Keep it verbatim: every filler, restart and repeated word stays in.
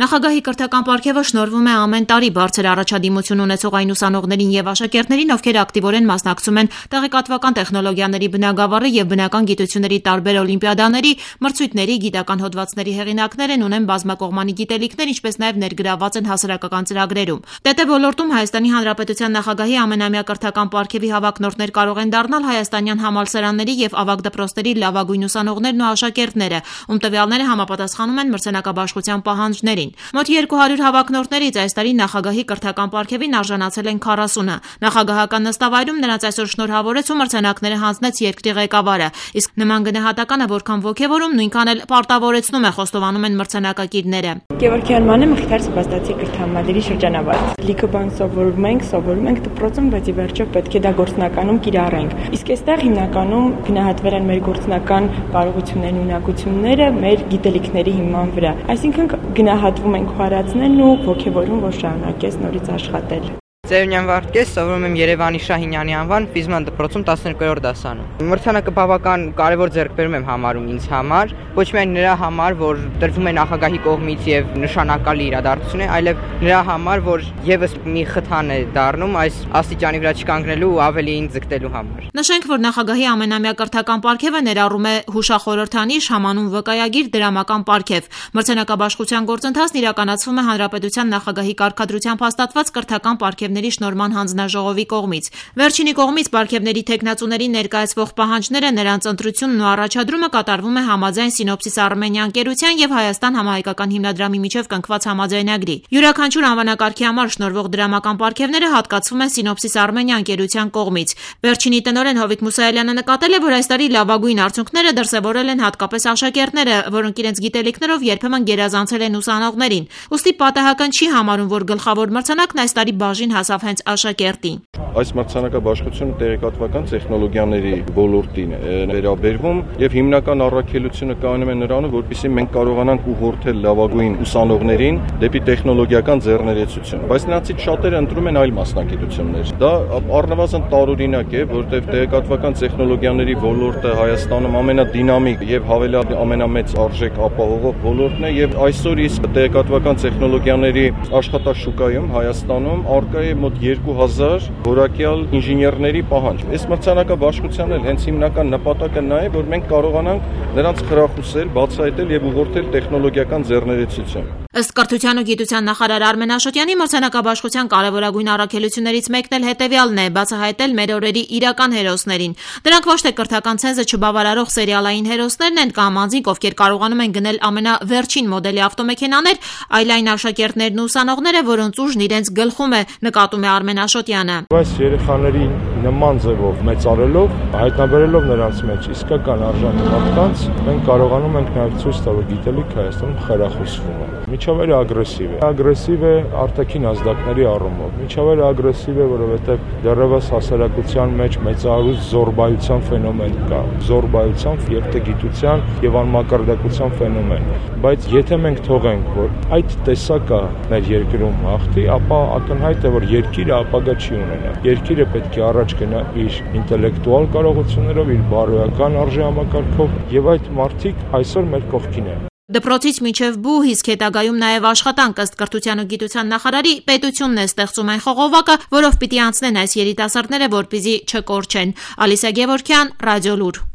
Նախագահի կրթական պարգևը շնորհվում է ամեն տարի բարձր առաջադիմություն ունեցող այն ուսանողներին եւ աշակերտներին, ովքեր ակտիվորեն մասնակցում են տեղեկատվական տեխնոլոգիաների բնագավառի եւ բնական գիտությունների տարբեր օլիմպիադաների, մրցույթների, գիտական հոդվածների հեղինակներ են, ունեն բազմակողմանի գիտելիքներ, ինչպես նաեւ ներգրավված են հասարակական ծրագրերում։ ՏՏ ոլորտում Հայաստանի Հանրապետության նախագահի ամենամյա կրթական պարգևի հավակնորդներ կարող են դառնալ հայաստանյան համալսարանների եւ ավագ դպրոցների լավագույն ուսանողներն ու աշակերտները, ում տվյալները համապատասխանում են մրցանակաբաշխության պահանջներին։ Մոտ երկու հարյուր հավակնորդներից այս տարի նախագահի կրթական պարգևին արժանացել են քառասունը։ Նախագահական նստավայրում նրանց այսօր շնորհավորեց ու մրցանակները հանձնեց երկրի ղեկավարը, իսկ նման գնահատականը որքան ոգևորում, նույնքան էլ պարտավորեցնում է, խոստովանում են մրցանակակիրները։ Գևորգյան Մանե Մխիթար Սեբաստիացի կրթահամալիրի շրջանավարտ։ Լիքը բան սովորում ենք, սովորում ենք դպրոցում, բայց ի վերջո պետք է դա գործնականում կիրառենք։ Իսկ այստեղ հիմնականում գնահատվել են մեր գործնական կարողություններն ու ունակությունները մեր գիտելիքների հիման վրա։ Այսինքն գնահատվում ենք խորացնեն ու ոգևորում, որ շարունակես նորից աշխատել։ Ծերունյան Վարդգես, սովորում եմ Երևանի Շահինյանի անվան ֆիզման դպրոցում տասներկրորդ դասանում։ Մրցանակը բավական կարևոր ձեռքբերում եմ համարում ինձ համար, ոչ միայն նրա համար, որ տրվում է նախագահի կողմից եւ նշանակալի իրադարձություն է, այլև նրա համար, որ եւս մի խթան է դառնում այս աստիճանի վրա չկանգնելու ու ավելիին ձգտելու համար։ Նշենք, որ նախագահի ամենամյա կրթական պարգևը ներառում է հուշախորհրդանիշ, համանուն վկայագիր, դրամական պարգև։ Մրցանակաբաշխության գործընթացն իրականացվում է Հանրապետության նախագահի կարգադրությամբ հաստատված կրթական պարգևների շնորհման հանձնաժողովի կողմից։ Վերջինի կողմից պարգևների թեկնածուներին ներկայացվող պահանջները, նրանց ընտրությունն ու առաջադրումը կատարվում է համաձայն Սինոպսիս Արմենիա ընկերության եւ Հայաստան համահայկական հիմնադրամի միջև կնքված համաձայնագրի։ Յուրաքանչյուր անվանակարգի համար շնորհվող դրամական պարգևները հատկացվում են Սինոպսիս Արմենիա ընկերության կողմից։ Վերջինի տնօրեն Հովիկ Մուսայելյանը նկատել է, որ այս տարի լավագույն արդյունքները դրսևորել են հատկապես աշակերտները, որոնք իրենց գիտելիքներով երբեմն գերազանցել են ուսանողներին։ Ուստի պատահական չի համարում, որ գլխավոր մրցանակն այս տարի բաժին հասավ հենց աշակերտին։ Այս մրցանակաբաշխությունը տեղեկատվական տեխնոլոգիաների ոլորտին է վերաբերվում եւ հիմնական առաքելությունը կայանում է նրանում, որպեսզի մենք կարողանանք ուղղորդել լավագույն ուսանողներին դեպի տեխնոլոգիական ձեռներեցություն, բայց նրանցից շատերը ընտրում են այլ մասնագիտություններ։ Դա առնվազն տարօրինակ է, որտեղ տեղեկատվական տեխնոլոգիաների ոլորտը Հայաստանում ամենադինամիկ եւ հավելյալ ամենամեծ արժեք ապահովող ոլորտն է եւ այսօր իսկ տեղեկատվական տեխնոլոգիաների աշխատաշուկայում Հայաստանում արկա է մոտ երկու հազար որակյալ ինժեներների պահանջ։ Այս մրցանակաբաշխության էլ հենց հիմնական նպատակը նա է, որ մենք կարողանանք նրանց խրախուսել, բացահայտել եւ ուղղորդել տեխնոլոգիական ձեռներեցություն։ Ըստ կրթության ու գիտության նախարար Արմեն Աշոտյանի մրցանակաբաշխության կարևորագույն առաքելություններից մեկն էլ հետևյալն է՝ բացահայտել մեր օրերի իրական հերոսներին։ Դրանք ոչ թե կրթական ցենզը չբավարարող սերիալային հերոսներն են կամ անձինք, ովքեր կարողանում են գնել ամենավերջին մոդելի ավտոմեքենաներ, այլ այն աշակերտներն ու ուսանողները, որոնց ուժն իրենց գլխում է, նկատում է Արմեն Աշոտյանը։ Այս երեխաների նման ձևով մեծարելով, հայտնաբերելով նրանց մեջ իսկական արժանի մարդկանց, մենք կարողանում ենք նաև ցույց տալ, որ գիտելիքը Հայաստանում խրախուսվում է։ Միջավայրը ագրեսիվ է։ Ագրեսիվ է արտաքին ազդակների առումով։ Միջավայրը ագրեսիվ է, որովհետև դեռևս հասարակության մեջ մեծարούς զորբայության ֆենոմեն կա։ Զորբայության եւ տգիտության եւ անմակարդակության ֆենոմեն։ Բայց եթե մենք թողենք, որ այդ տեսակը մեր երկրում հաղթի, ապա ակնհայտ է, որ երկիրը ապագա չի ունենա։ Երկիրը պետք է առաջ գնա իր ինտելեկտուալ կարողություններով, իր բարոյական արժե համակարգով, եւ այդ մարդիկ այսօր մեր կողքին են։ Դպրոցից մինչև բուհ, իսկ հետագայում նաև աշխատանք, ըստ կրթության ու գիտության նախարարի, պետությունն է ստեղծում այն խողովակը, որով պիտի անցնեն այս երիտասարդները, որպեսզի չկորչեն։ Ալիսա Գևորգյան, Ռադիոլուր։